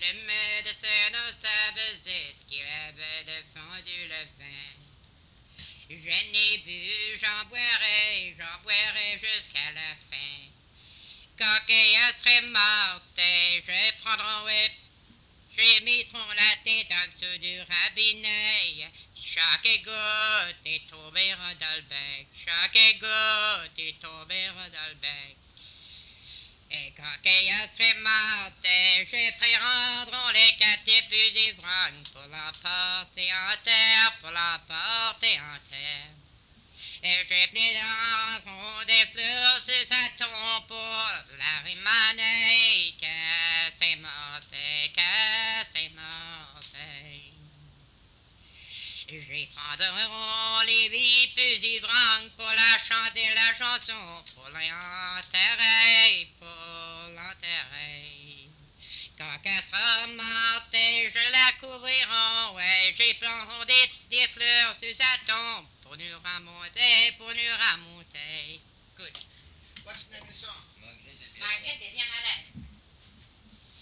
le médecin dans sa visite qu'il avait défendu le vin. Je n'ai bu, j'en boirai jusqu'à la fin. Quand elle serait morte, je prendrai, je mettrai la tête en dessous du rabinet. Chaque goutte est tombera dans le bec, chaque goutte est tombera dans le bec. Et quand elle serait morte, je prendrai les quatre époux d'ivrognes pour l'emporter en terre, pour l'emporter en terre. Et j'ai plein des fleurs sur sa tombe pour la rimaner, que c'est morte, que c'est morte. J'y prendrai les huit plus ivrognes pour la chanter la chanson, pour l'enterrer, pour l'enterrer. Quand elle sera morte, je la couvrirai, ouais, j'y planterai des fleurs sur sa tombe pour nous ramonter, pour nous ramonter.